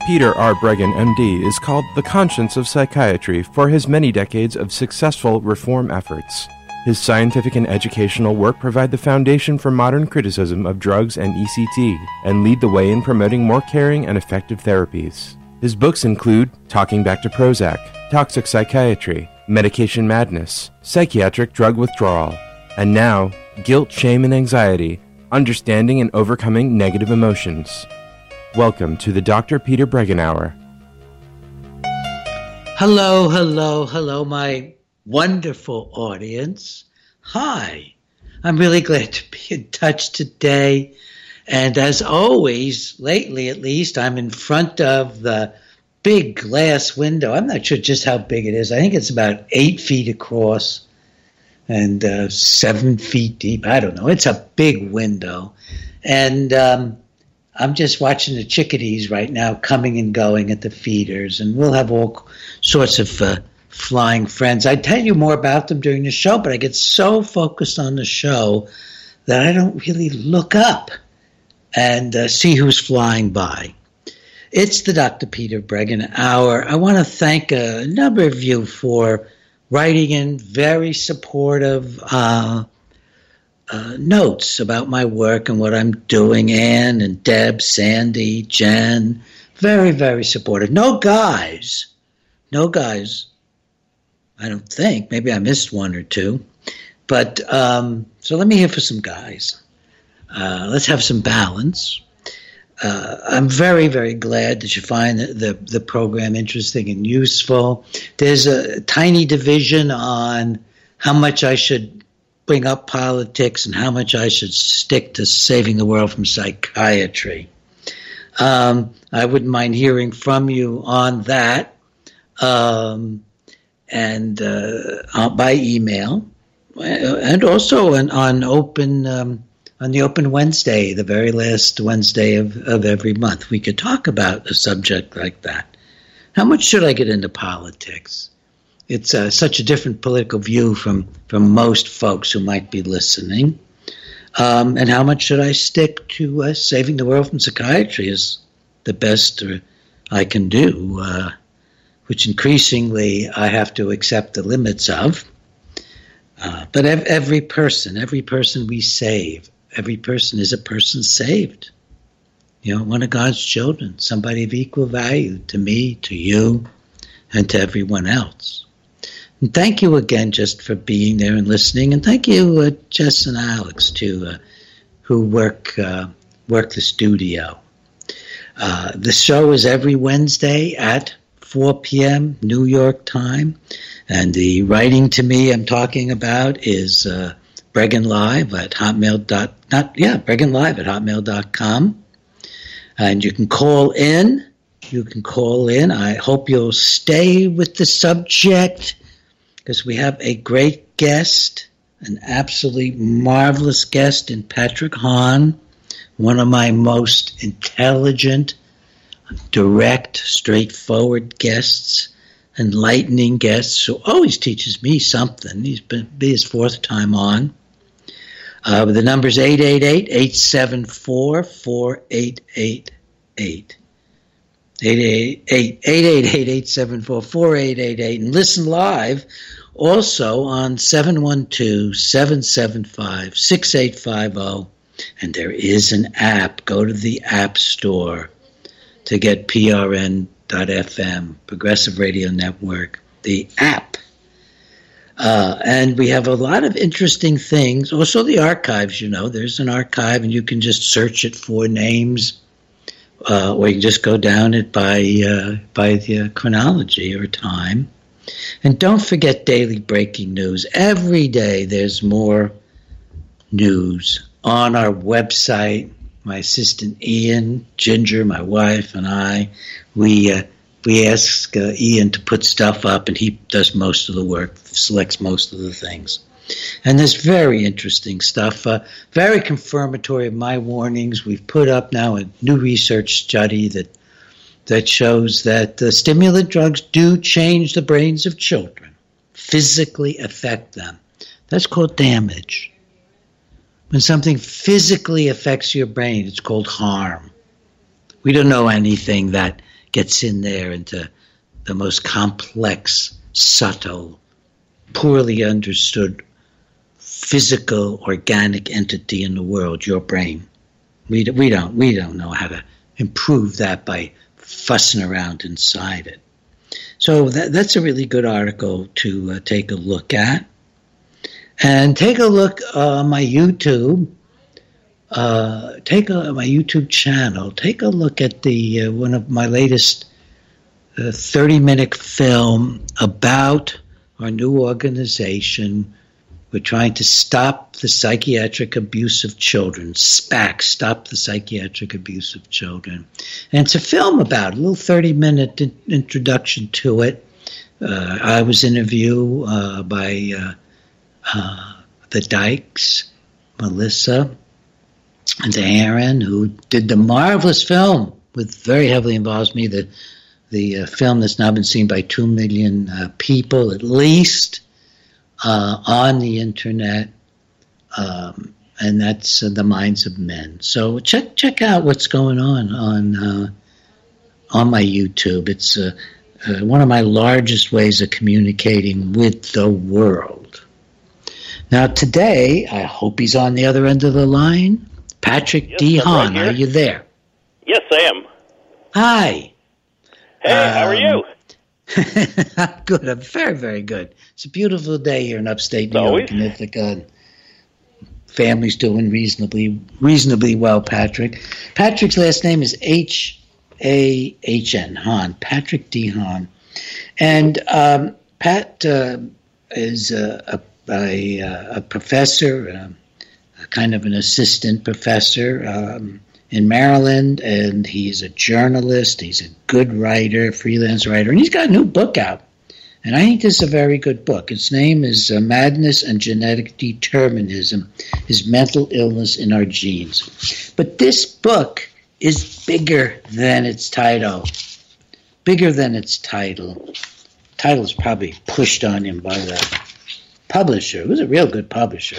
Peter R. Breggin, MD, is called the conscience of psychiatry for his many decades of successful reform efforts. His scientific and educational work provide the foundation for modern criticism of drugs and ECT and lead the way in promoting more caring and effective therapies. His books include Talking Back to Prozac, Toxic Psychiatry, Medication Madness, Psychiatric Drug Withdrawal, and now, Guilt, Shame, and Anxiety, Understanding and Overcoming Negative Emotions. Welcome to the Dr. Peter Breggin Hour. Hello, my wonderful audience. Hi, I'm really glad to be in touch today. And as always, lately at least, I'm in front of the big glass window. I'm not sure just how big it is. I think it's about 8 feet across and 7 feet deep. I don't know. It's a big window. And I'm just watching the chickadees right now coming and going at the feeders. And we'll have all sorts of flying friends. I tell you more about them during the show, but I get so focused on the show that I don't really look up and see who's flying by. It's the Dr. Peter Breggin Hour. I want to thank a number of you for writing in very supportive notes about my work and what I'm doing. Ann and Deb, Sandy, Jen, very, very supportive. No guys, I don't think. Maybe I missed one or two. But so let me hear for some guys. Let's have some balance. I'm very, very glad that you find the program interesting and useful. There's a tiny division on how much I should bring up politics and how much I should stick to saving the world from psychiatry. I wouldn't mind hearing from you on that and by email and also on the Open Wednesday, the very last Wednesday of every month. We could talk about a subject like that. How much should I get into politics? It's such a different political view from most folks who might be listening. And how much should I stick to saving the world from psychiatry is the best I can do, which increasingly I have to accept the limits of. But every person we save, every person is a person saved. You know, one of God's children, somebody of equal value to me, to you, and to everyone else. And thank you again just for being there and listening. And thank you, Jess and Alex, too, who work the studio. The show is every Wednesday at 4 p.m. New York time. And the writing to me I'm talking about is Breggin Live at hotmail.com. And you can call in. I hope you'll stay with the subject because we have a great guest, an absolutely marvelous guest in Patrick Hahn, one of my most intelligent, direct, straightforward guests, enlightening guests who always teaches me something. He's been his fourth time on. The number's 888-874-4888. 888-874-4888. And listen live also on 712-775-6850. And there is an app. Go to the App Store to get PRN.FM, Progressive Radio Network, the app. And we have a lot of interesting things. Also the archives, there's an archive and you can just search it for names or you can just go down it by the chronology or time. And don't forget daily breaking news. Every day there's more news on our website. My assistant Ian, Ginger, my wife, and I, we ask Ian to put stuff up, and he does most of the work, selects most of the things. And there's very interesting stuff, very confirmatory of my warnings. We've put up now a new research study that shows that stimulant drugs do change the brains of children, physically affect them. That's called damage. When something physically affects your brain, it's called harm. We don't know anything that gets in there into the most complex, subtle, poorly understood physical, organic entity in the world, your brain. We don't know how to improve that by fussing around inside it. So that's a really good article to take a look at. And take a look on my YouTube. My YouTube channel. Take a look at the one of my latest 30-minute film about our new organization. We're trying to stop the psychiatric abuse of children. SPAC, Stop the Psychiatric Abuse of Children. And it's a film about a little 30-minute introduction to it. I was interviewed by the Dykes, Melissa, and Aaron, who did the marvelous film, with very heavily involves me, the film that's now been seen by 2 million people at least on the internet, and that's The Minds of Men. So check out what's going on my YouTube. It's one of my largest ways of communicating with the world. Now today, I hope he's on the other end of the line. Patrick D. Hahn, right, are you there? Yes, I am. Hi. Hey, how are you? I'm good. I'm very, very good. It's a beautiful day here in upstate New York, in Ithaca. And family's doing reasonably well, Patrick. Patrick's last name is H-A-H-N, Hahn, Patrick D. Hahn. And Pat is a professor, kind of an assistant professor in Maryland, and he's a journalist. He's a good writer, freelance writer, and he's got a new book out. And I think this is a very good book. Its name is Madness and Genetic Determinism, Is Mental Illness in Our Genes. But this book is bigger than its title. Bigger than its title. Title's probably pushed on him by the publisher. It was a real good publisher.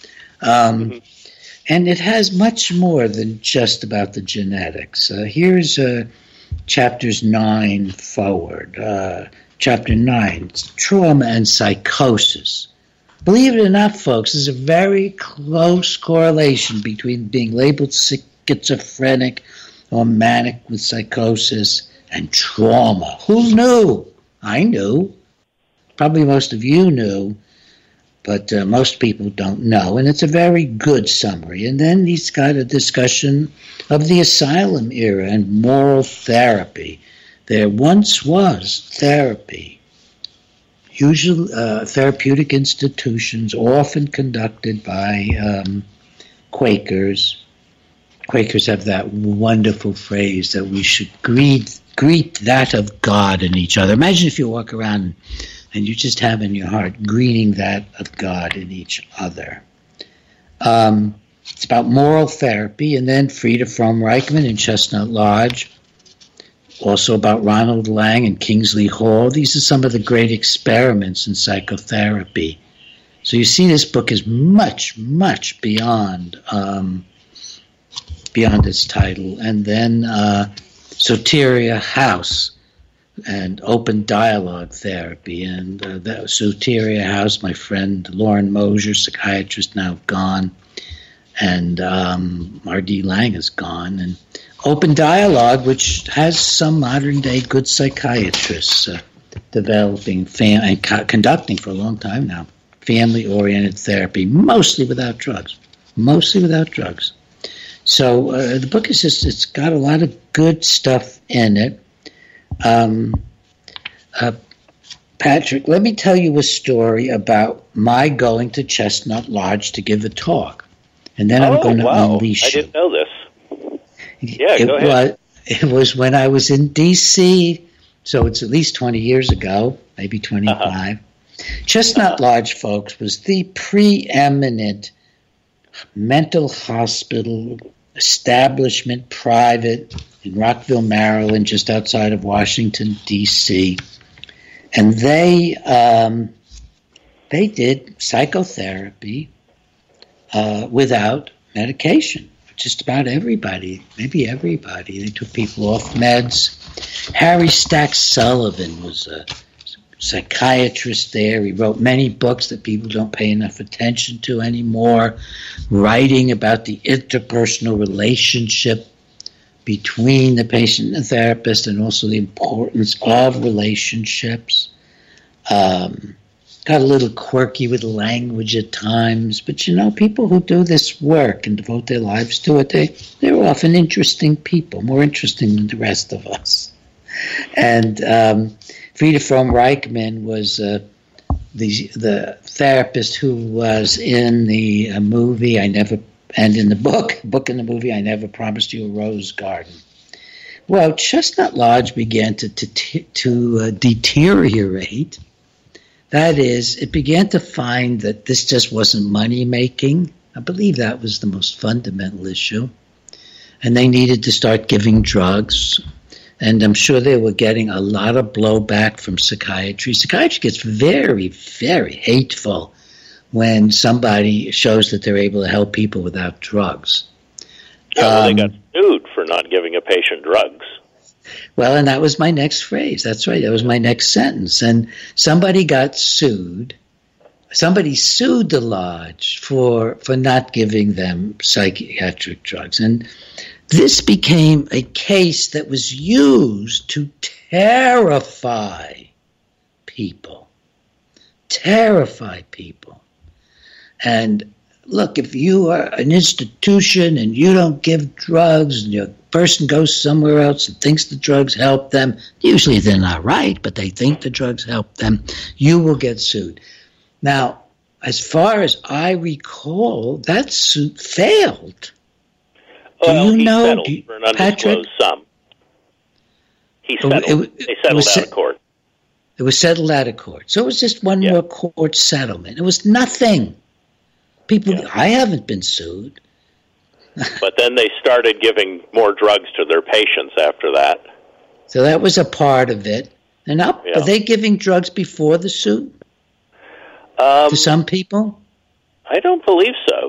And it has much more than just about the genetics. Here's chapters 9 forward. Chapter 9, Trauma and Psychosis. Believe it or not, folks, there's a very close correlation between being labeled schizophrenic or manic with psychosis and trauma. Who knew? I knew. Probably most of you knew. But most people don't know, and it's a very good summary. And then he's got a discussion of the asylum era and moral therapy. There once was therapy, usually therapeutic institutions, often conducted by Quakers. Quakers have that wonderful phrase that we should greet that of God in each other. Imagine if you walk around and you just have in your heart greeting that of God in each other. It's about moral therapy, and then Frieda Fromm-Reichmann in Chestnut Lodge. Also about Ronald Lang and Kingsley Hall. These are some of the great experiments in psychotherapy. So you see, this book is much, much beyond its title. And then Soteria House and open dialogue therapy. And that Soteria House, my friend Lauren Mosier, psychiatrist, now gone, and R.D. Lang is gone. And open dialogue, which has some modern-day good psychiatrists developing and conducting for a long time now, family-oriented therapy, mostly without drugs. So the book is it's got a lot of good stuff in it. Patrick, let me tell you a story about my going to Chestnut Lodge to give a talk. And then I'm going to unleash you. I didn't know this. Yeah, go ahead. It was when I was in D.C., so it's at least 20 years ago, maybe 25. Uh-huh. Chestnut Lodge, folks, was the preeminent mental hospital establishment, private, in Rockville, Maryland, just outside of Washington, D.C. And they did psychotherapy without medication. just about everybody, maybe everybody. They took people off meds. Harry Stack Sullivan was a psychiatrist there. He wrote many books that people don't pay enough attention to anymore, writing about the interpersonal relationship between the patient and the therapist, and also the importance of relationships. Got a little quirky with language at times, but people who do this work and devote their lives to it, they're often interesting people, more interesting than the rest of us. And Frieda Fromm-Reichmann was the therapist who was in the movie and in the book and the movie, I Never Promised You a Rose Garden. Well, Chestnut Lodge began to deteriorate. That is, it began to find that this just wasn't money-making. I believe that was the most fundamental issue. And they needed to start giving drugs. And I'm sure they were getting a lot of blowback from psychiatry. Psychiatry gets very, very hateful when somebody shows that they're able to help people without drugs. Yeah, they got sued for not giving a patient drugs. Well, and that was my next phrase. That's right. That was my next sentence. And somebody got sued. Somebody sued the lodge for not giving them psychiatric drugs. And this became a case that was used to terrify people. Terrify people. And look, if you are an institution and you don't give drugs and your person goes somewhere else and thinks the drugs help them, usually they're not right, but they think the drugs help them, you will get sued. Now, as far as I recall, that suit failed. Well, he settled for an undisclosed sum. He settled. They settled out of court. It was settled out of court. So it was just one more court settlement. It was nothing. I haven't been sued. But then they started giving more drugs to their patients after that. So that was a part of it. And are they giving drugs before the suit? To some people? I don't believe so,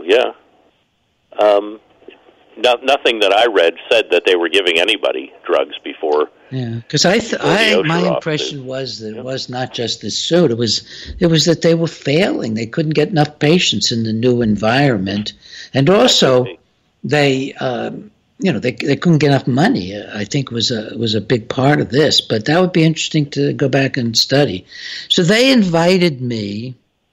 nothing that I read said that they were giving anybody drugs before. Yeah, because my impression was that it was not just the suit. It was that they were failing. They couldn't get enough patients in the new environment, and also they couldn't get enough money. I think was a big part of this. But that would be interesting to go back and study. So they invited me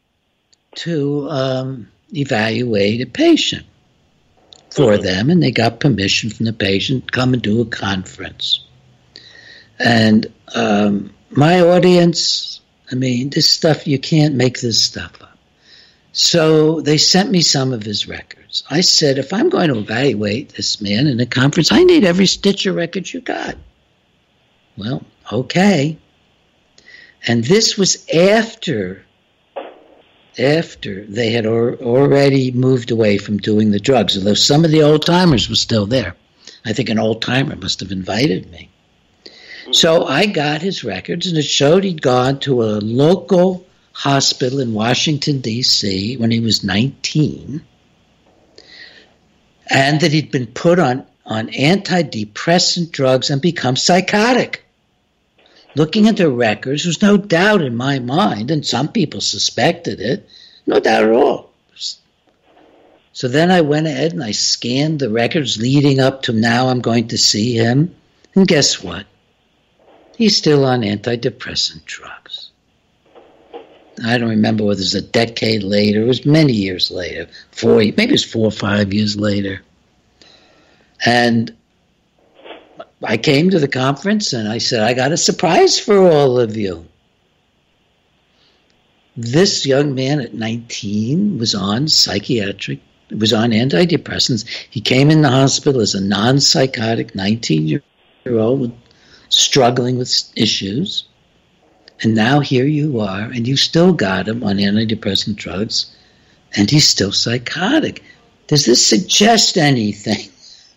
to evaluate a patient for them, and they got permission from the patient to come and do a conference. And my audience, this stuff, you can't make this stuff up. So they sent me some of his records. I said, if I'm going to evaluate this man in a conference, I need every stitch of records you got. Well, okay. And this was after they had already moved away from doing the drugs, although some of the old-timers were still there. I think an old-timer must have invited me. So I got his records, and it showed he'd gone to a local hospital in Washington, D.C. when he was 19, and that he'd been put on antidepressant drugs and become psychotic. Looking at the records, there's no doubt in my mind, and some people suspected it, no doubt at all. So then I went ahead and I scanned the records leading up to now I'm going to see him, and guess what? He's still on antidepressant drugs. I don't remember whether it was a decade later. It was many years later. Maybe it was 4 or 5 years later. And I came to the conference and I said, I got a surprise for all of you. This young man at 19 was on antidepressants. He came in the hospital as a non-psychotic 19-year-old struggling with issues. And now here you are, and you still got him on antidepressant drugs, and he's still psychotic. Does this suggest anything?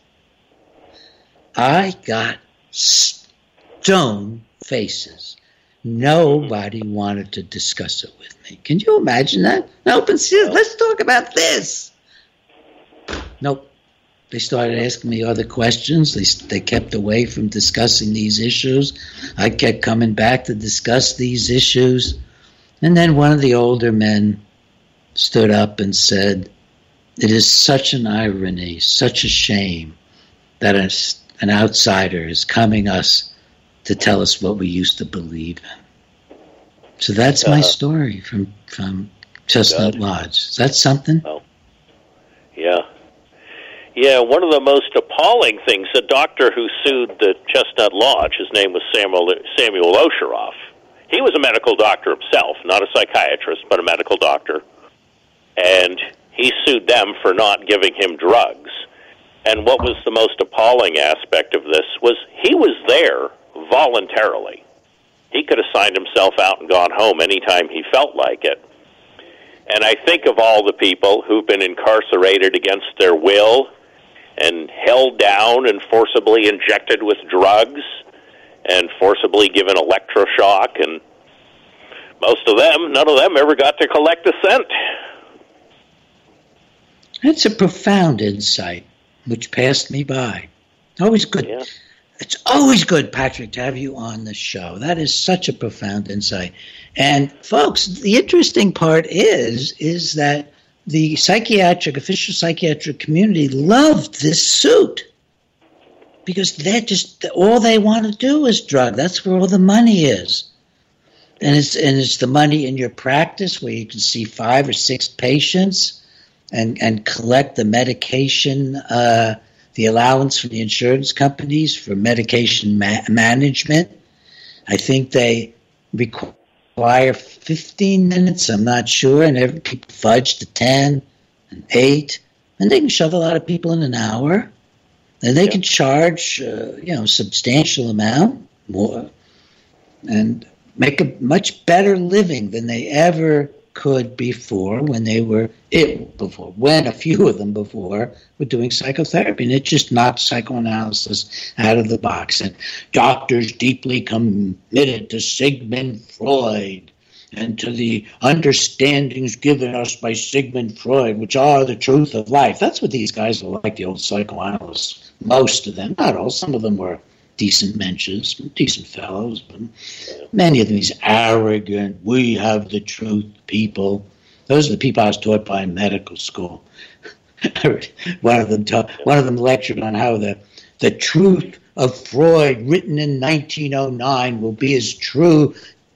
I got stone faces. Nobody wanted to discuss it with me. Can you imagine that? Let's talk about this. Nope. They started asking me other questions. They kept away from discussing these issues. I kept coming back to discuss these issues. And then one of the older men stood up and said, "It is such an irony, such a shame that an outsider is coming us to tell us what we used to believe in." So that's my story from Chestnut Lodge. Is that something? Oh. Yeah. Yeah, one of the most appalling things, the doctor who sued the Chestnut Lodge, his name was Samuel Osheroff. He was a medical doctor himself, not a psychiatrist, but a medical doctor. And he sued them for not giving him drugs. And what was the most appalling aspect of this was he was there voluntarily. He could have signed himself out and gone home anytime he felt like it. And I think of all the people who've been incarcerated against their will and held down and forcibly injected with drugs and forcibly given electroshock, and none of them ever got to collect a cent. That's a profound insight, which passed me by. Always good. Yeah. It's always good, Patrick, to have you on the show. That is such a profound insight. And folks, the interesting part is that the official psychiatric community loved this suit because they're just, all they want to do is drug. That's where all the money is. And it's the money in your practice where you can see 5 or 6 patients and collect the medication, the allowance from the insurance companies for medication management. I think they require 15 minutes, I'm not sure, and people fudge to 10 and 8, and they can shove a lot of people in an hour, and they can charge a substantial amount more and make a much better living than they ever could before when a few of them before were doing psychotherapy. And it just knocked psychoanalysis out of the box. And doctors deeply committed to Sigmund Freud and to the understandings given us by Sigmund Freud, which are the truth of life. That's what these guys are like, the old psychoanalysts. Most of them, not all, some of them were decent mensches, decent fellows, but many of them, these arrogant, we have the truth people. Those are the people I was taught by in medical school. One of them lectured on how the truth of Freud, written in 1909, will be as true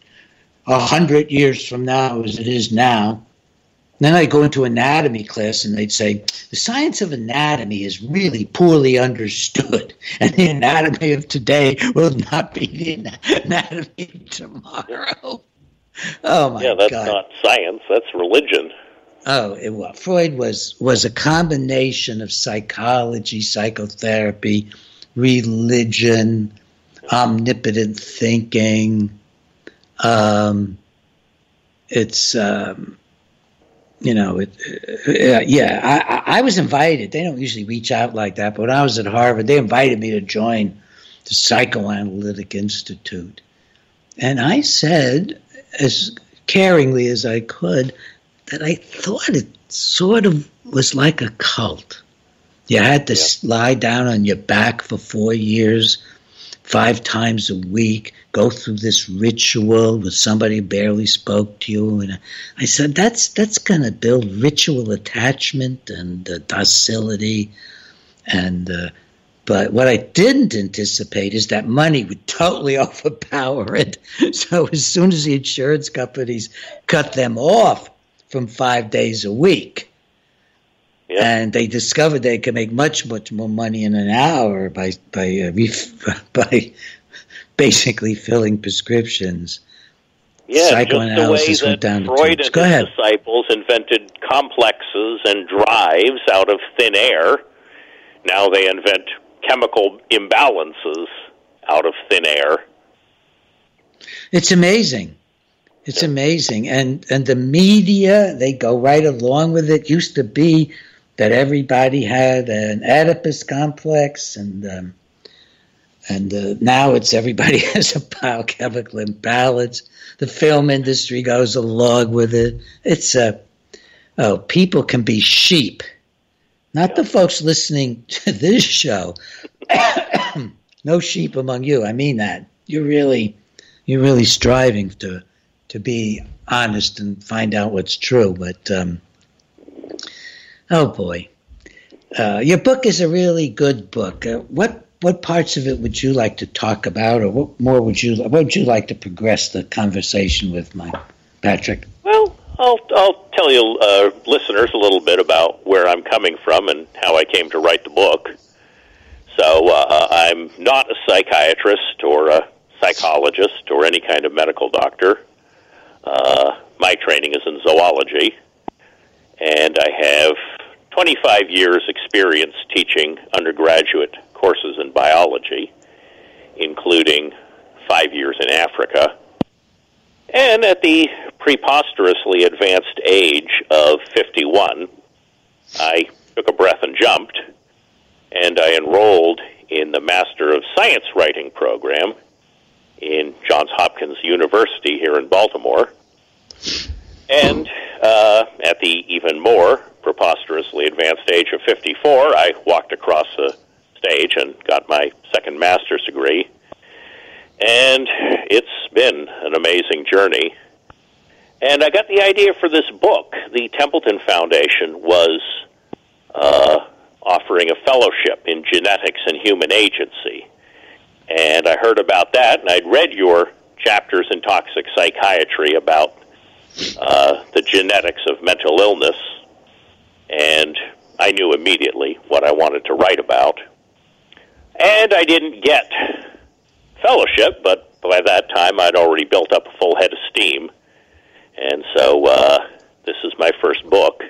100 years from now as it is now. Then I'd go into anatomy class and they'd say, the science of anatomy is really poorly understood, and the anatomy of today will not be the anatomy of tomorrow. Oh, my God. Yeah, that's not science. That's religion. Oh, Freud was a combination of psychology, psychotherapy, religion, omnipotent thinking. I was invited. They don't usually reach out like that, but when I was at Harvard, they invited me to join the Psychoanalytic Institute. And I said, as caringly as I could, that I thought it sort of was like a cult. You had to lie down on your back for 4 years, 5 times a week, go through this ritual with somebody who barely spoke to you. And I said, that's going to build ritual attachment and docility. But what I didn't anticipate is that money would totally overpower it. So as soon as the insurance companies cut them off from 5 days a week, and they discovered they could make much, much more money in an hour by basically filling prescriptions. Yeah, psychoanalysis just the way that Freud and his disciples invented complexes and drives out of thin air, now they invent chemical imbalances out of thin air. It's amazing. It's amazing. And the media, they go right along with it. Used to be that everybody had an Oedipus complex, and now it's everybody has a biochemical imbalance. The film industry goes along with it. It's people can be sheep Not the folks listening to this show. No sheep among you. I mean that. You're really striving to be honest and find out what's true. But oh boy, your book is a really good book. What parts of it would you like to talk about, or what would you like to progress the conversation with, Patrick? Well, I'll tell you, listeners, a little bit about where I'm coming from and how I came to write the book. So I'm not a psychiatrist or a psychologist or any kind of medical doctor. My training is in zoology, and I have 25 years' experience teaching undergraduate courses in biology, including 5 years in Africa. And at the preposterously advanced age of 51, I took a breath and jumped, and I enrolled in the Master of Science Writing program in Johns Hopkins University here in Baltimore. And at the even more preposterously advanced age of 54, I walked across the stage and got my second master's degree. And it's been an amazing journey. And I got the idea for this book. The Templeton Foundation was offering a fellowship in genetics and human agency. And I heard about that, and I'd read your chapters in Toxic Psychiatry about the genetics of mental illness, and I knew immediately what I wanted to write about. And I didn't get fellowship, but by that time I'd already built up a full head of steam, and so this is my first book.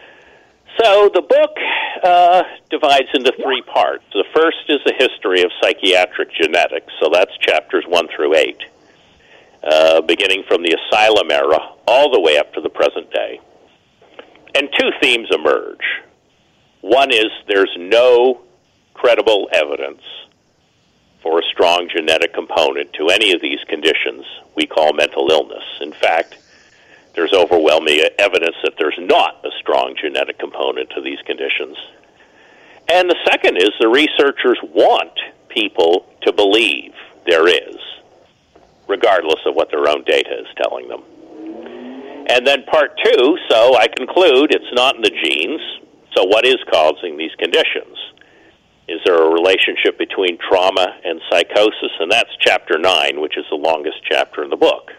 So the book divides into three parts. The first is a history of psychiatric genetics, so that's chapters 1 through 8, beginning from the asylum era all the way up to the present day. And two themes emerge. One is there's no credible evidence for a strong genetic component to any of these conditions we call mental illness. In fact, there's overwhelming evidence that there's not a strong genetic component to these conditions. And the second is the researchers want people to believe there is, regardless of what their own data is telling them. And then part 2, so I conclude it's not in the genes, so what is causing these conditions? Is there a relationship between trauma and psychosis? And that's chapter 9, which is the longest chapter in the book.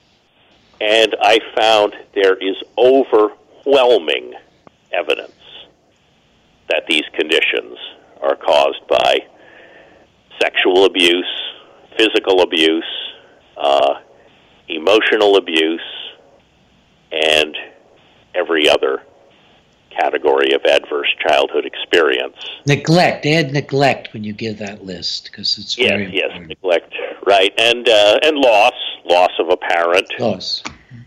And I found there is overwhelming evidence that these conditions are caused by sexual abuse, physical abuse, emotional abuse, and every other category of adverse childhood experience. Neglect. Add neglect when you give that list, because it's very important. Yes, neglect, right. And loss of a parent. Loss.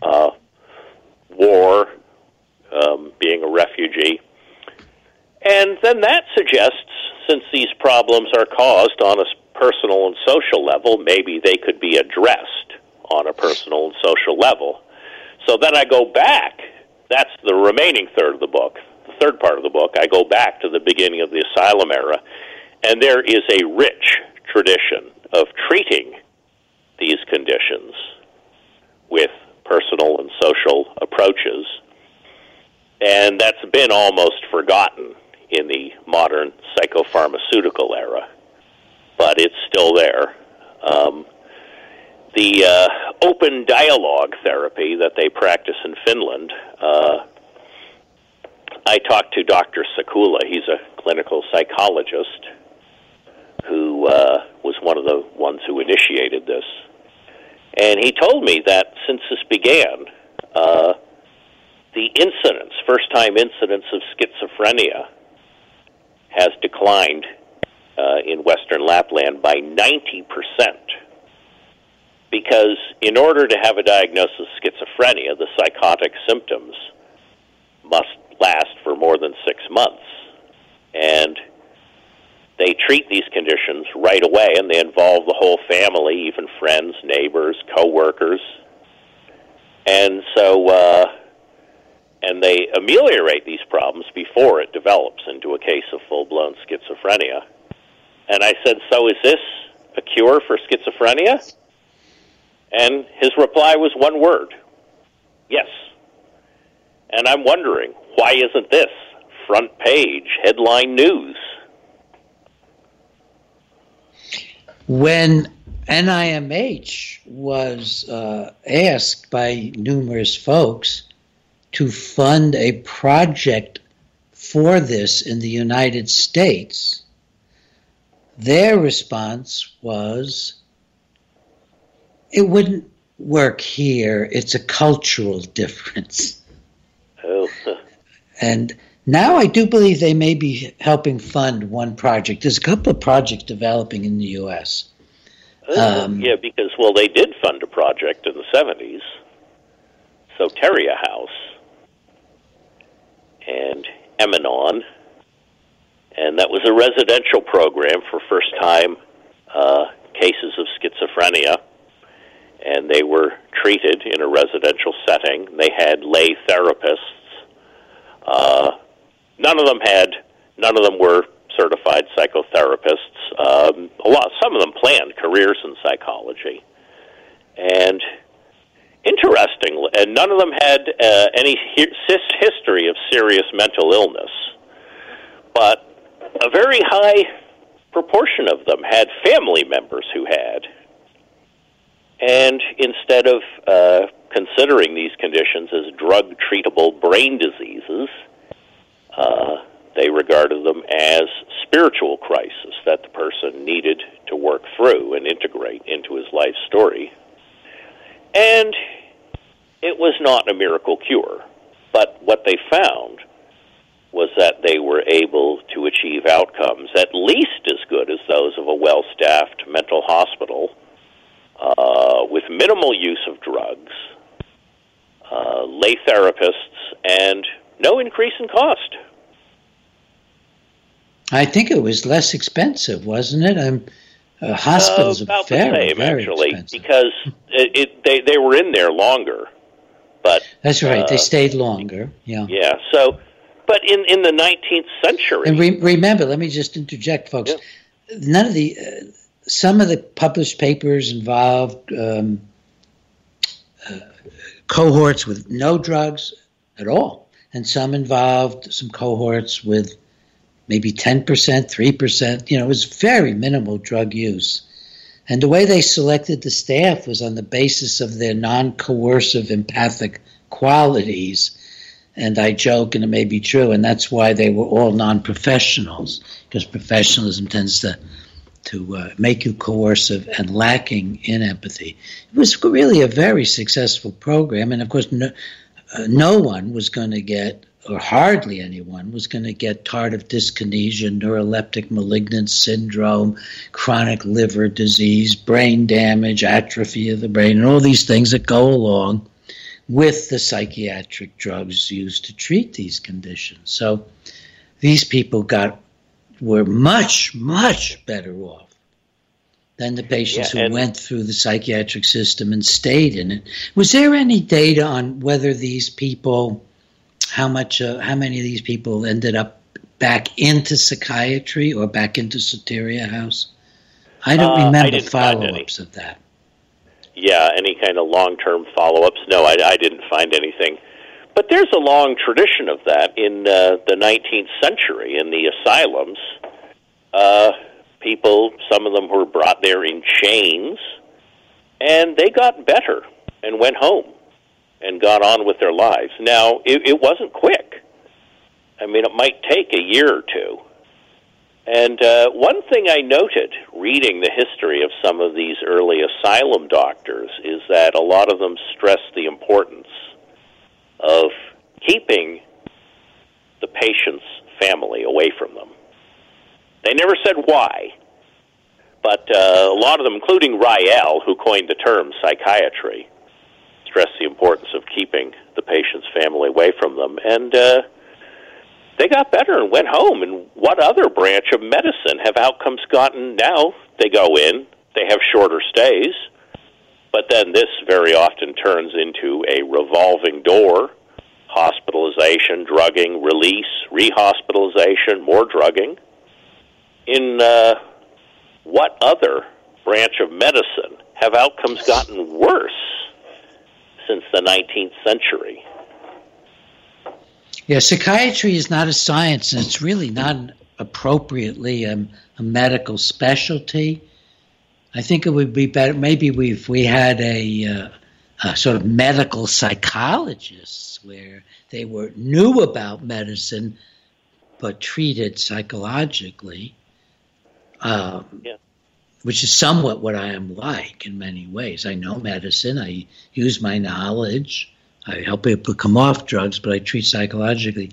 War, being a refugee. And then that suggests, since these problems are caused on a personal and social level, maybe they could be addressed on a personal and social level. So then I go back. That's the remaining third of the book. The third part of the book, I go back to the beginning of the asylum era, and there is a rich tradition of treating these conditions with personal and social approaches, and that's been almost forgotten in the modern psychopharmaceutical era, but it's still there. The open dialogue therapy that they practice in Finland, I talked to Dr. Sakula. He's a clinical psychologist who was one of the ones who initiated this. And he told me that since this began, the incidence, first-time incidence of schizophrenia has declined in Western Lapland by 90%. Because in order to have a diagnosis of schizophrenia, the psychotic symptoms must last for more than 6 months. And they treat these conditions right away, and they involve the whole family, even friends, neighbors, co-workers. And so, and and they ameliorate these problems before it develops into a case of full-blown schizophrenia. And I said, so is this a cure for schizophrenia? And his reply was one word: yes. And I'm wondering, why isn't this front page headline news? When NIMH was asked by numerous folks to fund a project for this in the United States, their response was, it wouldn't work here. It's a cultural difference. Oh. And now I do believe they may be helping fund one project. There's a couple of projects developing in the U.S. Yeah, because, well, they did fund a project in the 70s, Soteria House and Emanon, and that was a residential program for first-time cases of schizophrenia, and they were treated in a residential setting. They had lay therapists. None of them were certified psychotherapists. Some of them planned careers in psychology, and interestingly, and none of them had any history of serious mental illness. But a very high proportion of them had family members who had. And instead of considering these conditions as drug-treatable brain diseases, they regarded them as spiritual crises that the person needed to work through and integrate into his life story. And it was not a miracle cure. But what they found was that they were able to achieve outcomes at least as good as those of a well-staffed mental hospital, with minimal use of drugs, lay therapists, and no increase in cost. I think it was less expensive, wasn't it? Hospitals about are very, the same, very actually, expensive. because they were in there longer. But that's right. They stayed longer. Yeah. Yeah. So, but in the 19th century, and remember, let me just interject, folks. Yeah. Some of the published papers involved cohorts with no drugs at all, and some involved some cohorts with maybe 10%, 3%. It was very minimal drug use. And the way they selected the staff was on the basis of their non-coercive empathic qualities. And I joke, and it may be true, and that's why they were all non-professionals, because professionalism tends to make you coercive and lacking in empathy. It was really a very successful program, and of course no one was going to get, or hardly anyone was going to get, tardive dyskinesia, neuroleptic malignant syndrome, chronic liver disease, brain damage, atrophy of the brain, and all these things that go along with the psychiatric drugs used to treat these conditions. So these people were much, much better off than the patients who went through the psychiatric system and stayed in it. Was there any data on whether these people, how many of these people ended up back into psychiatry or back into Soteria House? I don't remember follow-ups of that. Yeah, any kind of long-term follow-ups? No, I didn't find anything. But there's a long tradition of that in the 19th century in the asylums. People, some of them were brought there in chains, and they got better and went home and got on with their lives. Now, it wasn't quick. I mean, it might take a year or two. And one thing I noted, reading the history of some of these early asylum doctors, is that a lot of them stressed the importance of keeping the patient's family away from them. They never said why, but a lot of them, including Rael, who coined the term psychiatry, stressed the importance of keeping the patient's family away from them. And they got better and went home. And what other branch of medicine have outcomes gotten now? They go in, they have shorter stays, but then this very often turns into a revolving door hospitalization, drugging, release, rehospitalization, more drugging. In what other branch of medicine have outcomes gotten worse since the 19th century? Yeah, psychiatry is not a science, and it's really not appropriately a medical specialty. I think it would be better maybe if we had a sort of medical psychologists where they knew about medicine but treated psychologically, which is somewhat what I am like in many ways. I know medicine. I use my knowledge. I help people come off drugs, but I treat psychologically.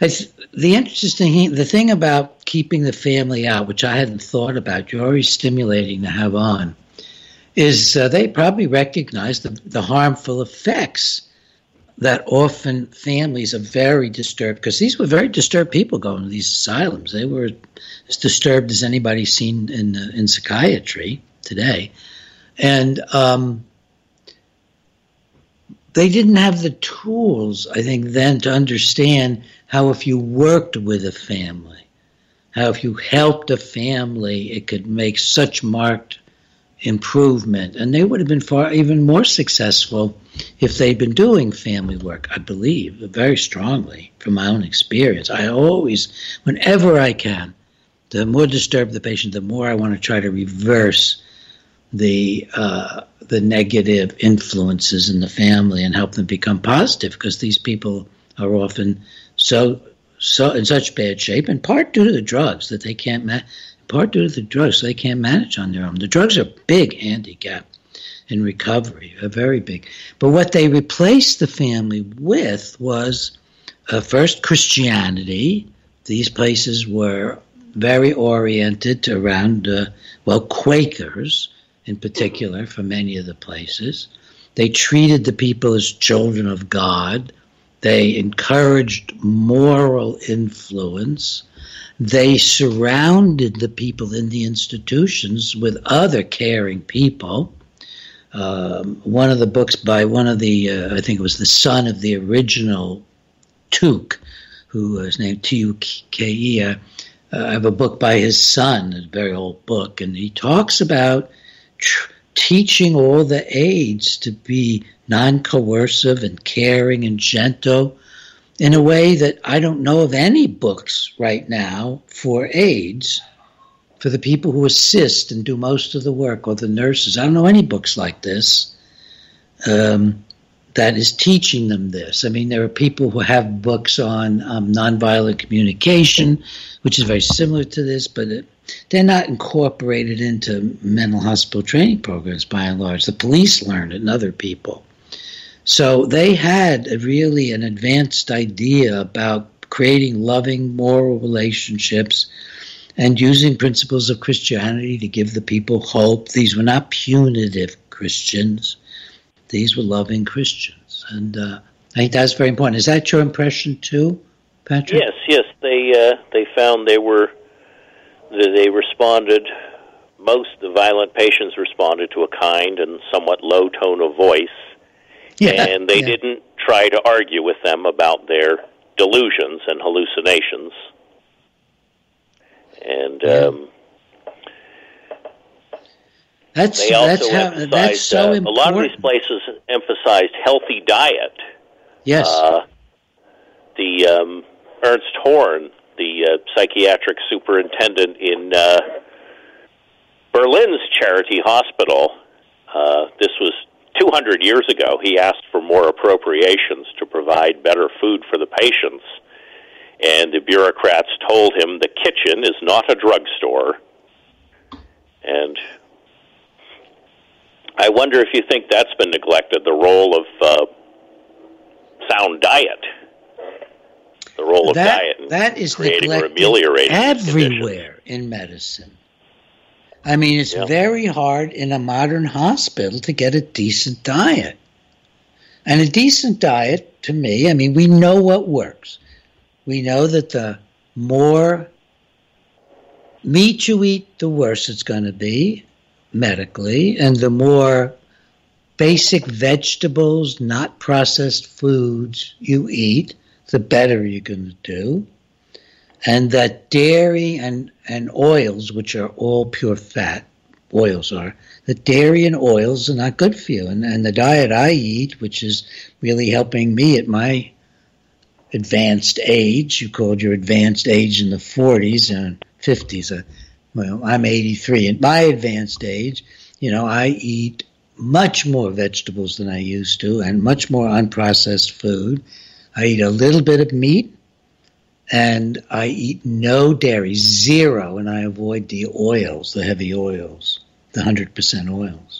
The thing about keeping the family out, which I hadn't thought about, you're always stimulating to have on, is they probably recognize the harmful effects that often families are very disturbed, because these were very disturbed people going to these asylums. They were as disturbed as anybody's seen in psychiatry today. And they didn't have the tools, I think, then to understand how if you worked with a family, how if you helped a family, it could make such marked improvement. And they would have been even more successful if they'd been doing family work, I believe, very strongly from my own experience. I always, whenever I can, the more disturbed the patient, the more I want to try to reverse the negative influences in the family and help them become positive, because these people are often so in such bad shape, in part due to the drugs that they can't they can't manage on their own. The drugs are a big handicap in recovery, a very big. But what they replaced the family with was first Christianity. These places were very oriented around Quakers in particular, for many of the places. They treated the people as children of God. They encouraged moral influence. They surrounded the people in the institutions with other caring people. One of the books by one of the, I think it was the son of the original Tuke, who was named Tuke. I have a book by his son, a very old book, and he talks about teaching all the aides to be non-coercive and caring and gentle in a way that I don't know of any books right now for aides, for the people who assist and do most of the work, or the nurses. I don't know any books like this that is teaching them this. I mean, there are people who have books on nonviolent communication, which is very similar to this, but they're not incorporated into mental hospital training programs by and large. The police learned it and other people. So they had really an advanced idea about creating loving, moral relationships and using principles of Christianity to give the people hope. These were not punitive Christians. These were loving Christians. And I think that's very important. Is that your impression too, Patrick? Yes. They found they responded, most of the violent patients responded to a kind and somewhat low tone of voice. Yeah, and they didn't try to argue with them about their delusions and hallucinations. And that's so important. A lot of these places emphasized healthy diet. Yes. The Ernst Horn, the psychiatric superintendent in Berlin's charity hospital, this was 200 years ago. He asked for more appropriations to provide better food for the patients, and the bureaucrats told him the kitchen is not a drugstore. And I wonder if you think that's been neglected, the role of sound diet, the role of diet in that is creating or neglected ameliorating everywhere in medicine. I mean, it's very hard in a modern hospital to get a decent diet. And a decent diet, to me, I mean, we know what works. We know that the more meat you eat, the worse it's going to be medically, and the more basic vegetables, not processed foods you eat, the better you're going to do. And that dairy and oils, which are all pure fat, oils are, the dairy and oils are not good for you. And the diet I eat, which is really helping me at my advanced age, you called your advanced age in the 40s and 50s. Well, I'm 83. At my advanced age, I eat much more vegetables than I used to and much more unprocessed food. I eat a little bit of meat, and I eat no dairy, zero, and I avoid the oils, the heavy oils, the 100% oils.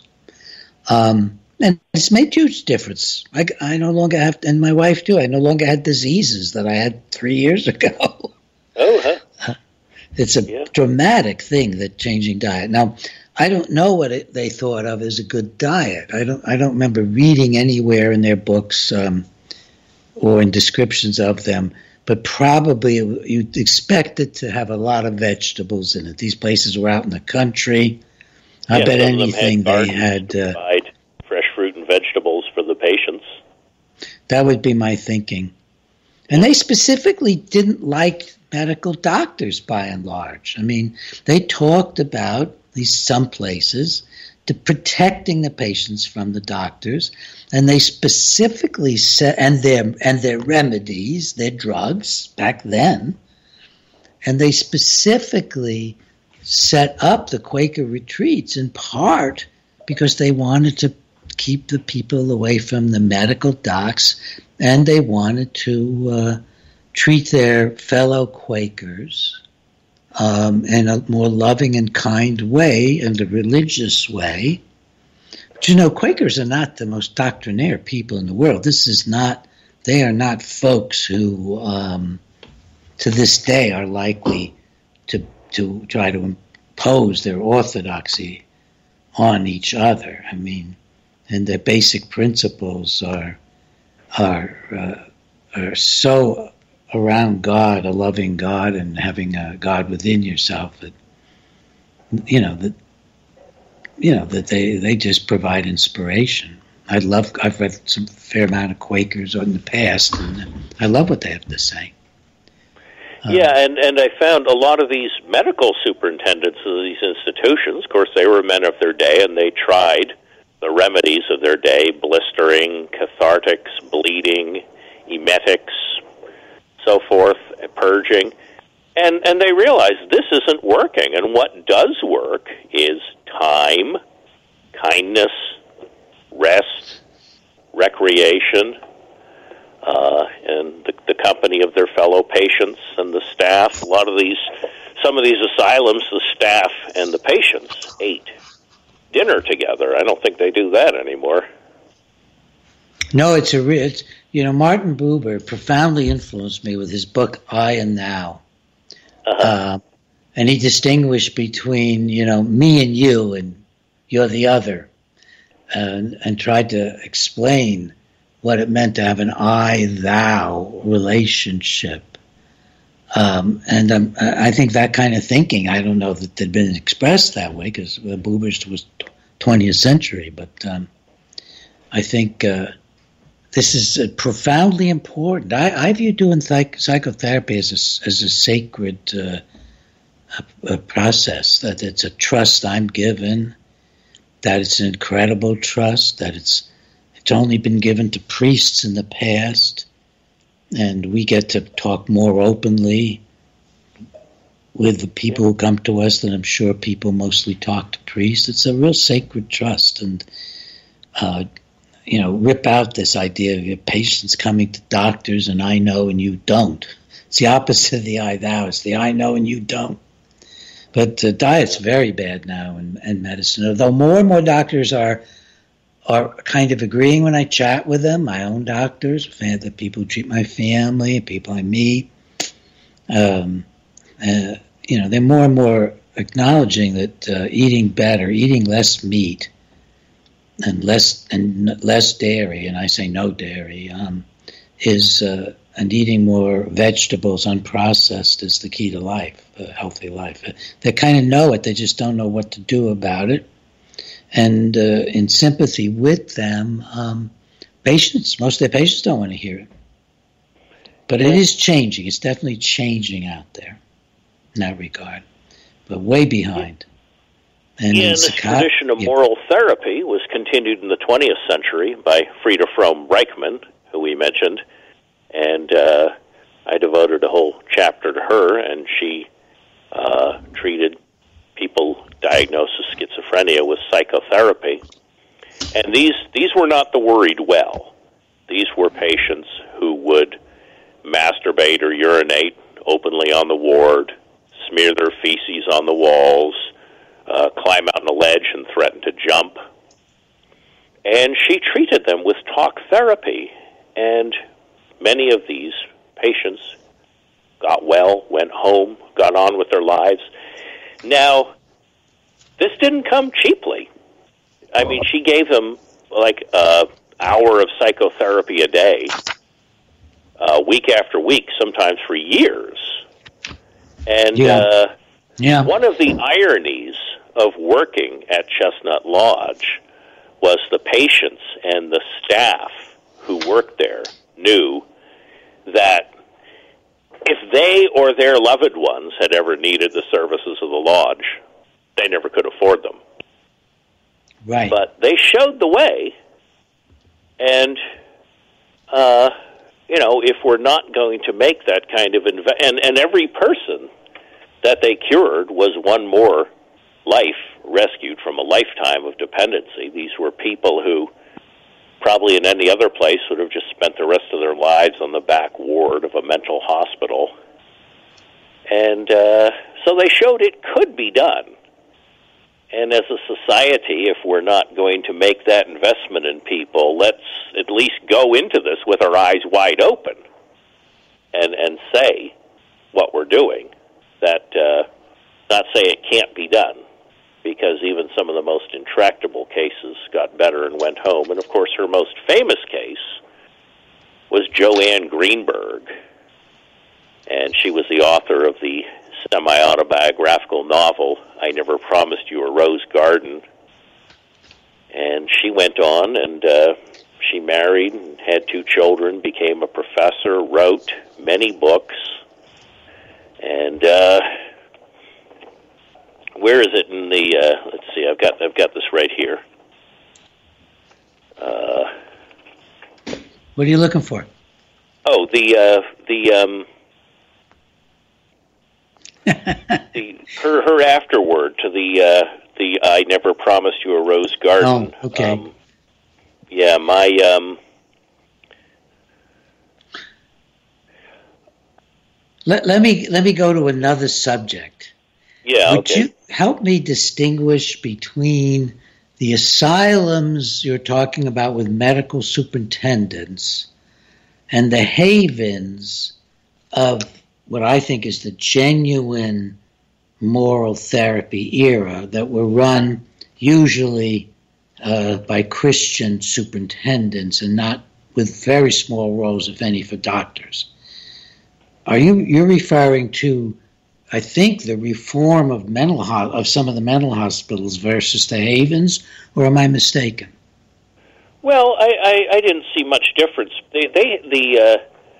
And it's made huge difference. I no longer have, and my wife too, I no longer had diseases that I had 3 years ago. Oh, huh? It's a dramatic thing, that changing diet. Now, I don't know what they thought of as a good diet. I don't remember reading anywhere in their books or in descriptions of them, but probably you'd expect it to have a lot of vegetables in it. These places were out in the country. I bet anything they had provide fresh fruit and vegetables for the patients. That would be my thinking. And they specifically didn't like medical doctors by and large. I mean, they talked about, at least some places, to protecting the patients from the doctors, and they specifically said, and their remedies, their drugs back then, and they specifically set up the Quaker retreats in part because they wanted to keep the people away from the medical docs, and they wanted to treat their fellow Quakers in a more loving and kind way, and a religious way. But Quakers are not the most doctrinaire people in the world. They are not folks who, to this day, are likely to try to impose their orthodoxy on each other. I mean, and their basic principles are so around God, a loving God, and having a God within yourself, that that they just provide inspiration. I've read some fair amount of Quakers in the past, and I love what they have to say. And I found a lot of these medical superintendents of these institutions, of course, they were men of their day, and they tried the remedies of their day: blistering, cathartics, bleeding, emetics, so forth, purging. And they realized this isn't working. And what does work is time, kindness, rest, recreation, and the company of their fellow patients and the staff. Some of these asylums, the staff and the patients ate dinner together. I don't think they do that anymore. No, it's Martin Buber profoundly influenced me with his book I and Thou. And he distinguished between, me and you, and you're the other, and tried to explain what it meant to have an I-thou relationship. And I think that kind of thinking, I don't know that it had been expressed that way, because Buber's was 20th century, but I think this is profoundly important. I view doing psychotherapy as a sacred a process, that it's a trust I'm given, that it's an incredible trust, that it's only been given to priests in the past, and we get to talk more openly with the people who come to us than I'm sure people mostly talk to priests. It's a real sacred trust, and rip out this idea of your patients coming to doctors and I know and you don't. It's the opposite of the I-thou. It's the I know and you don't. But diet's very bad now in medicine, although more and more doctors are kind of agreeing when I chat with them, my own doctors, the people who treat my family, people I meet. They're more and more acknowledging that eating better, eating less meat, and less dairy, and I say no dairy, and eating more vegetables, unprocessed, is the key to life, a healthy life. They kind of know it, they just don't know what to do about it. and in sympathy with them. Most of their patients don't want to hear it. But it is changing. It's definitely changing out there in that regard, but way behind. And this tradition of moral therapy was continued in the 20th century by Frieda Fromm-Reichmann, who we mentioned, and I devoted a whole chapter to her, and she treated people diagnosed with schizophrenia with psychotherapy. And these were not the worried well. These were patients who would masturbate or urinate openly on the ward, smear their feces on the walls, climb out on a ledge and threaten to jump. And she treated them with talk therapy, and many of these patients got well, went home, got on with their lives. Now, this didn't come cheaply. I mean, she gave them like an hour of psychotherapy a day, week after week, sometimes for years. And one of the ironies of working at Chestnut Lodge was the patients and the staff who worked there knew that if they or their loved ones had ever needed the services of the lodge, they never could afford them. Right. But they showed the way, and if we're not going to make that kind of and every person that they cured was one more life rescued from a lifetime of dependency. These were people who probably in any other place would have just spent the rest of their lives on the back ward of a mental hospital. And so they showed it could be done. And as a society, if we're not going to make that investment in people, let's at least go into this with our eyes wide open and say what we're doing. That not say it can't be done, because even some of the most intractable cases got better and went home. And, of course, her most famous case was Joanne Greenberg, and she was the author of the semi-autobiographical novel, I Never Promised You a Rose Garden. And she went on, and she married and had 2 children, became a professor, wrote many books, and where is it in the? Let's see. I've got this right here. What are you looking for? Oh, her afterword to the I Never Promised You a Rose Garden. Oh, okay. Let me go to another subject. Yeah, Would you help me distinguish between the asylums you're talking about with medical superintendents and the havens of what I think is the genuine moral therapy era that were run usually by Christian superintendents and not with very small roles, if any, for doctors? You're referring to, I think, the reform of some of the mental hospitals versus the havens, or am I mistaken? Well, I didn't see much difference. The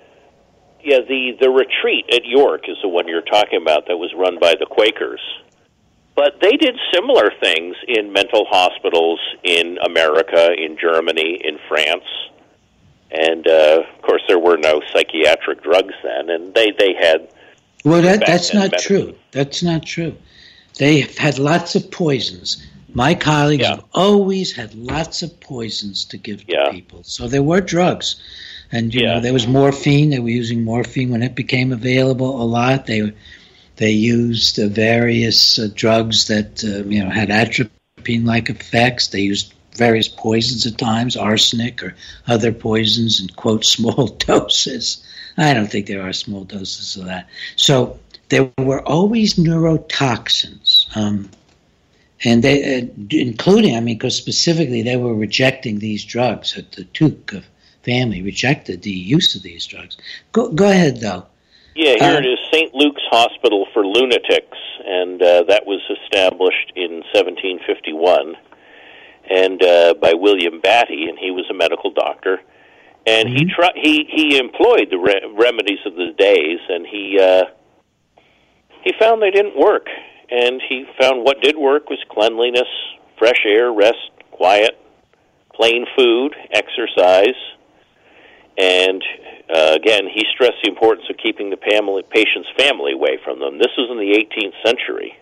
retreat at York is the one you're talking about that was run by the Quakers. But they did similar things in mental hospitals in America, in Germany, in France. And, of course, there were no psychiatric drugs then, and they had... Well, that's not true. That's not true. They have had lots of poisons. My colleagues have always had lots of poisons to give to people. So there were drugs. And, you know, there was morphine. They were using morphine when it became available a lot. They used various drugs that, had atropine-like effects. They used various poisons at times, arsenic or other poisons in, quote, small doses. I don't think there are small doses of that. So there were always neurotoxins, and they, including, because specifically they were rejecting these drugs. The Tuke family rejected the use of these drugs. Go ahead, though. Yeah, here it is, St. Luke's Hospital for Lunatics, and that was established in 1751. and by William Batty, and he was a medical doctor. And he employed the remedies of the days, and he found they didn't work. And he found what did work was cleanliness, fresh air, rest, quiet, plain food, exercise. And again, he stressed the importance of keeping the patient's family away from them. This was in the 18th century.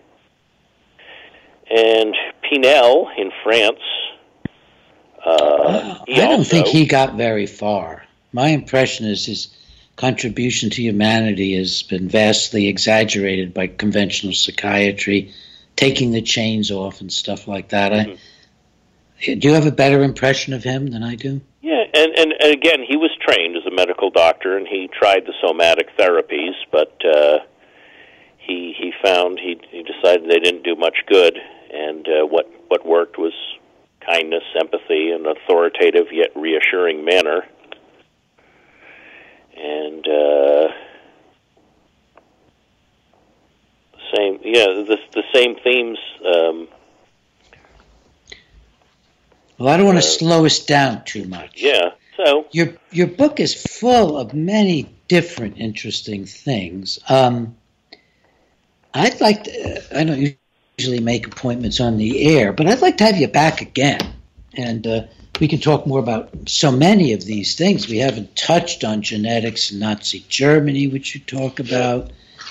And Pinel in France, I don't think he got very far. My impression is his contribution to humanity has been vastly exaggerated by conventional psychiatry, taking the chains off and stuff like that. Do you have a better impression of him than I do? Yeah, and again, he was trained as a medical doctor, and he tried the somatic therapies, but he found he decided they didn't do much good, and what worked was kindness, empathy, and authoritative yet reassuring manner. And the same themes. Well, I don't want to slow us down too much. Yeah. So your book is full of many different interesting things. I'd like to, I don't usually make appointments on the air, but I'd like to have you back again, and we can talk more about so many of these things. We haven't touched on genetics in Nazi Germany, which you talk about.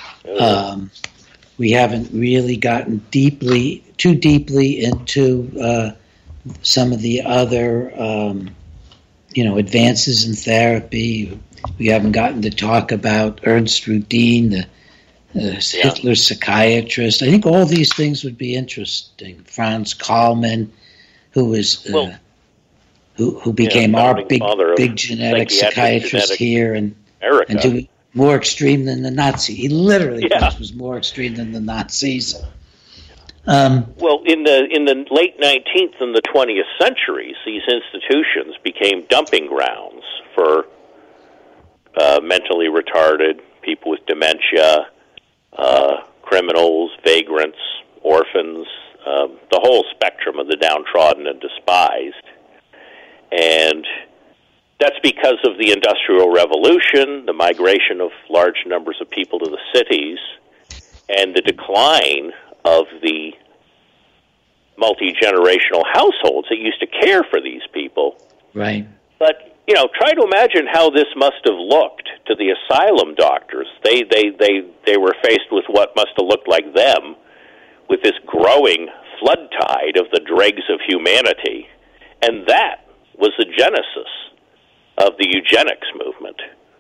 We haven't really gotten too deeply into some of the other, advances in therapy. We haven't gotten to talk about Ernst Rudin, Hitler psychiatrist. I think all these things would be interesting. Franz Kallman, who was who became our big genetic psychiatrist here, and who more extreme than the Nazi. He literally was more extreme than the Nazis. Well, in the late 19th and the 20th centuries, these institutions became dumping grounds for mentally retarded, people with dementia, criminals, vagrants, orphans, the whole spectrum of the downtrodden and despised. And that's because of the Industrial Revolution, the migration of large numbers of people to the cities, and the decline of the multi-generational households that used to care for these people. Right. But, try to imagine how this must have looked to the asylum doctors. They were faced with what must have looked like them, with this growing flood tide of the dregs of humanity. And that was the genesis of the eugenics movement.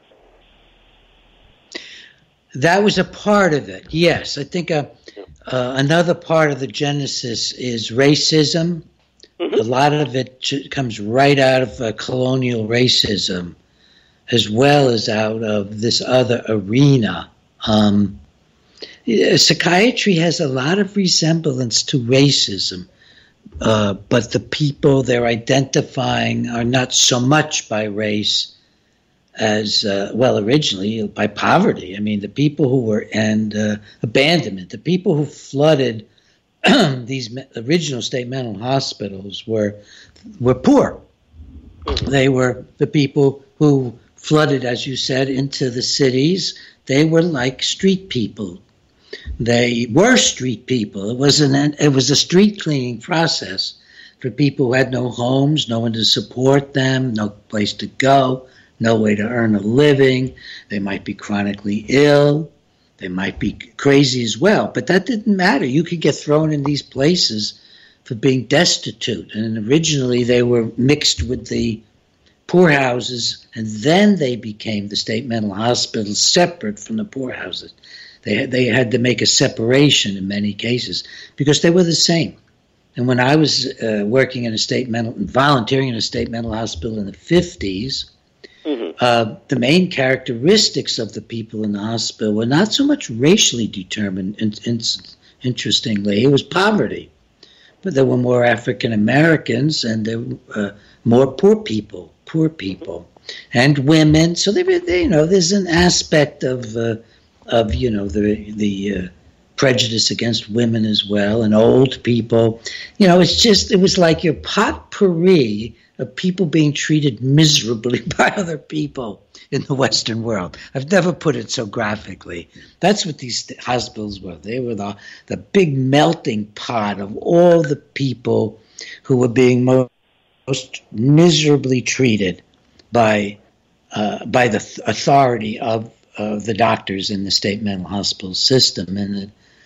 That was a part of it, yes. I think another part of the genesis is racism. Mm-hmm. A lot of it comes right out of colonial racism, as well as out of this other arena. Psychiatry has a lot of resemblance to racism, but the people they're identifying are not so much by race as, originally by poverty. I mean, the people who were, and abandonment, the people who flooded these original state mental hospitals were poor. They were the people who flooded, as you said, into the cities. They were like street people. They were street people. It was a street cleaning process for people who had no homes, no one to support them, no place to go, no way to earn a living. They might be chronically ill. They might be crazy as well. But that didn't matter. You could get thrown in these places for being destitute. And originally they were mixed with the poorhouses, and then they became the state mental hospitals separate from the poorhouses. They had to make a separation in many cases because they were the same. And when I was volunteering in a state mental hospital in the 50s, the main characteristics of the people in the hospital were not so much racially determined, interestingly. It was poverty. But there were more African Americans and there were more poor people, and women. So there's an aspect of the prejudice against women as well, and old people. You know, it was like your potpourri of people being treated miserably by other people in the Western world. I've never put it so graphically. That's what these hospitals were. They were the big melting pot of all the people who were being most miserably treated by the authority of the doctors in the state mental hospital system. And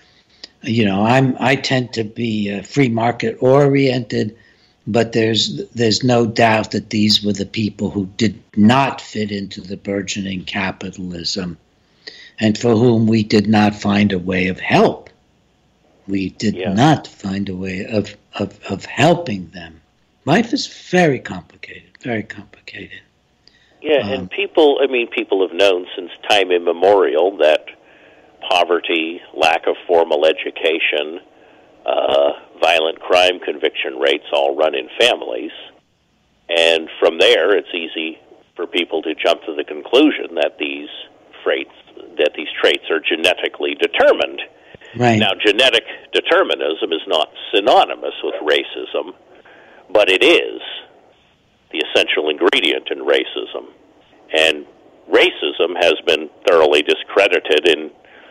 I tend to be free market oriented, but there's no doubt that these were the people who did not fit into the burgeoning capitalism, and for whom we did not find a way of help. We did not find a way of helping them. Life is very complicated, very complicated. Yeah, and people have known since time immemorial that poverty, lack of formal education, violent crime conviction rates all run in families. And from there, it's easy for people to jump to the conclusion that these traits are genetically determined. Right. Now, genetic determinism is not synonymous with racism, but it is the essential ingredient in racism. And racism has been thoroughly discredited in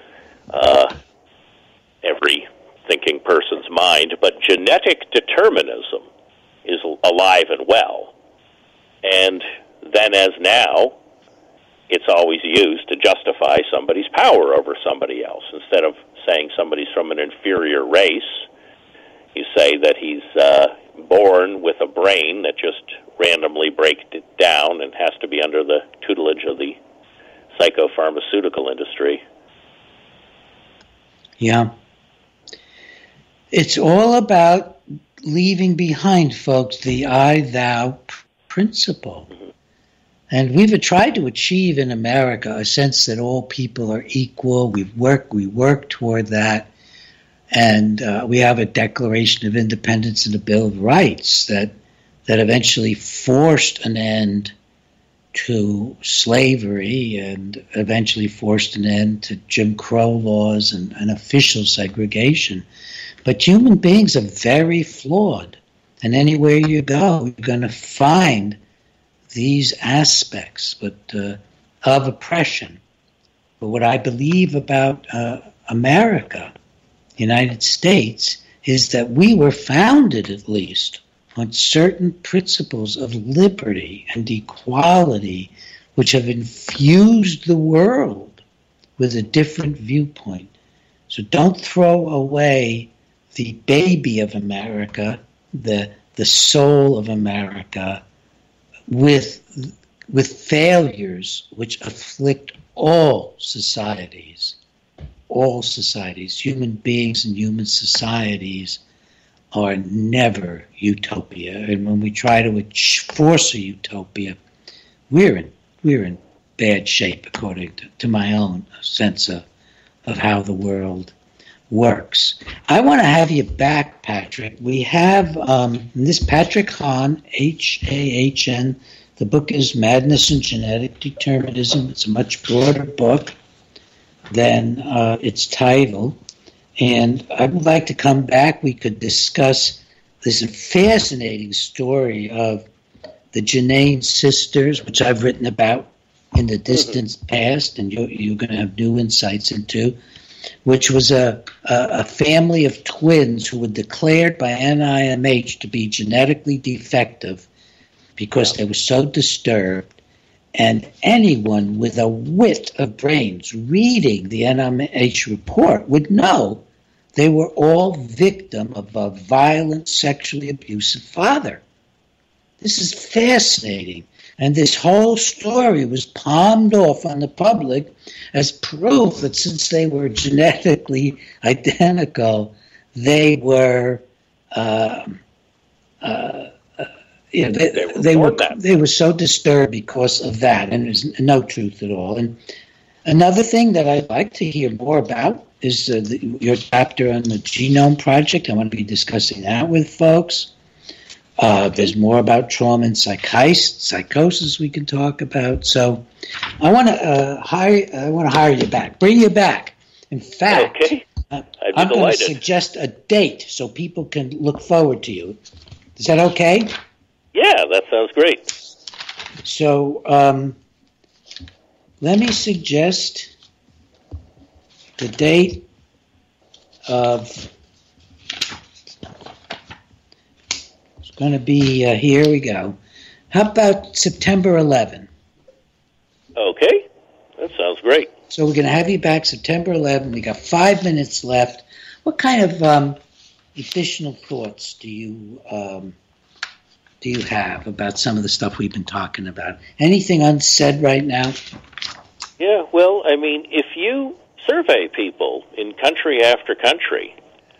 every thinking person's mind, but genetic determinism is alive and well. And then as now, it's always used to justify somebody's power over somebody else. Instead of saying somebody's from an inferior race, you say that he's born with a brain that just randomly breaks it down and has to be under the tutelage of the psychopharmaceutical industry. Yeah. It's all about leaving behind, folks, the I-thou principle. Mm-hmm. And we've tried to achieve in America a sense that all people are equal. We work toward that. And we have a Declaration of Independence and a Bill of Rights that eventually forced an end to slavery and eventually forced an end to Jim Crow laws and official segregation. But human beings are very flawed. And anywhere you go, you're going to find these aspects of oppression. But what I believe about America, the United States, is that we were founded, at least, on certain principles of liberty and equality, which have infused the world with a different viewpoint. So don't throw away the baby of America, the soul of America, with failures which afflict all societies. All societies, human beings and human societies, are never utopia. And when we try to force a utopia, we're in bad shape, according to my own sense of how the world works. I want to have you back, Patrick. We have this Patrick Hahn, H-A-H-N. The book is Madness and Genetic Determinism. It's a much broader book than its title. And I would like to come back. We could discuss this fascinating story of the Genain sisters, which I've written about in the distant past, and you're going to have new insights into, which was a family of twins who were declared by NIMH to be genetically defective because they were so disturbed. And anyone with a wit of brains reading the NIMH report would know they were all victim of a violent, sexually abusive father. This is fascinating. And this whole story was palmed off on the public as proof that since they were genetically identical, they were they were so disturbed because of that, and there's no truth at all. And another thing that I'd like to hear more about is your chapter on the Genome Project. I want to be discussing that with folks. There's more about trauma and psychosis we can talk about. So I want to hire you back, bring you back. In fact, I'd be I'm going to delighted. suggest a date so people can look forward to you. Is that okay? Yeah, that sounds great. So let me suggest the date of, it's going to be, here we go. How about September 11? Okay, that sounds great. So we're going to have you back September 11. We got 5 minutes left. What kind of additional thoughts do you have about some of the stuff we've been talking about? Anything unsaid right now? Yeah, well, I mean, if you survey people in country after country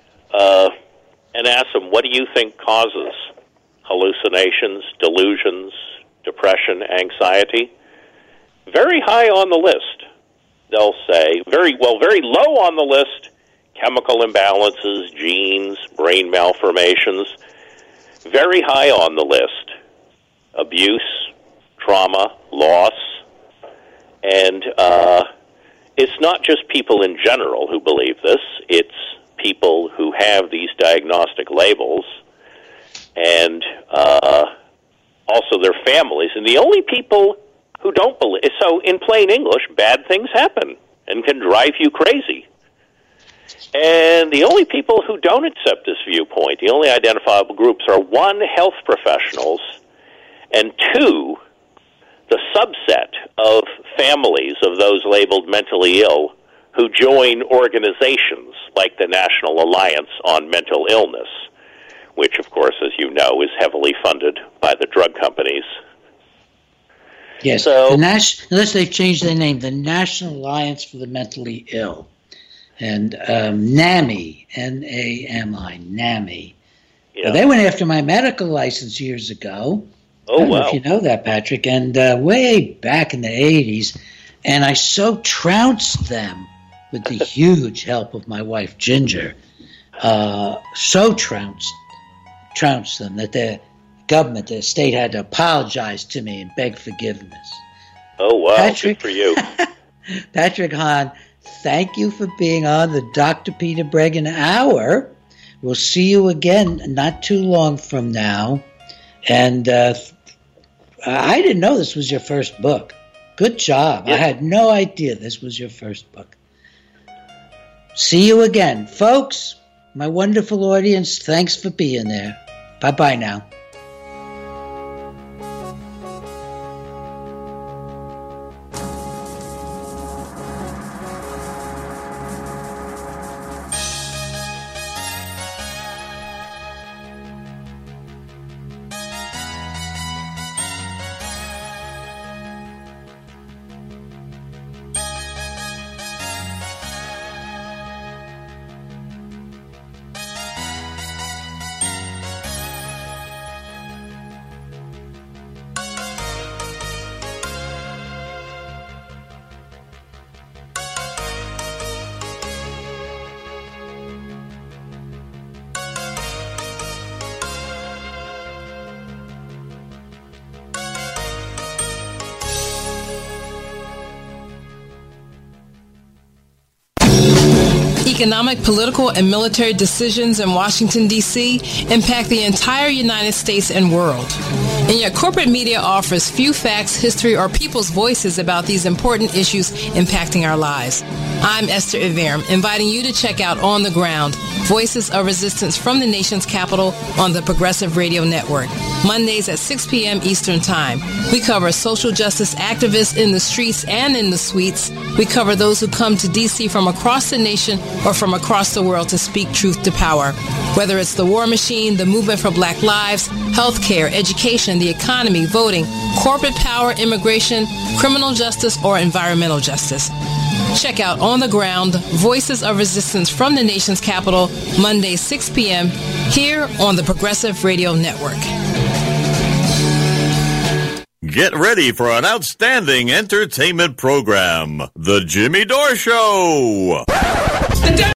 and ask them, what do you think causes hallucinations, delusions, depression, anxiety? Very high on the list. They'll say, very low on the list, chemical imbalances, genes, brain malformations. Very high on the list, abuse, trauma, loss. And it's not just people in general who believe this. It's people who have these diagnostic labels and also their families. And the only people who don't believe, so in plain English, bad things happen and can drive you crazy. And the only people who don't accept this viewpoint, the only identifiable groups are 1, health professionals, and 2, the subset of families of those labeled mentally ill who join organizations like the National Alliance on Mental Illness, which, of course, as you know, is heavily funded by the drug companies. Yes, So, unless they've changed their name, the National Alliance for the Mentally Ill. And NAMI, N-A-M-I, NAMI. yeah. They went after my medical license years ago. Oh, I don't know wow. if you know that, Patrick. And way back in the 80s, and I so trounced them with the huge help of my wife, Ginger, so trounced them that the government, the state had to apologize to me and beg forgiveness. Oh, wow. Patrick, Good for you. Patrick Hahn, thank you for being on the Dr. Peter Breggin Hour. We'll see you again not too long from now. And I didn't know this was your first book. Good job. Yeah. I had no idea this was your first book. See you again. Folks, my wonderful audience, thanks for being there. Bye-bye now. Economic, political, and military decisions in Washington, D.C. impact the entire United States and world. And yet corporate media offers few facts, history, or people's voices about these important issues impacting our lives. I'm Esther Iverem, inviting you to check out On the Ground, Voices of Resistance from the Nation's Capital on the Progressive Radio Network, Mondays at 6 p.m. Eastern Time. We cover social justice activists in the streets and in the suites. We cover those who come to D.C. from across the nation or from across the world to speak truth to power. Whether it's the war machine, the movement for black lives, healthcare, education, the economy, voting, corporate power, immigration, criminal justice, or environmental justice. Check out On the Ground, Voices of Resistance from the Nation's Capital, Monday, 6 p.m., here on the Progressive Radio Network. Get ready for an outstanding entertainment program, The Jimmy Dore Show.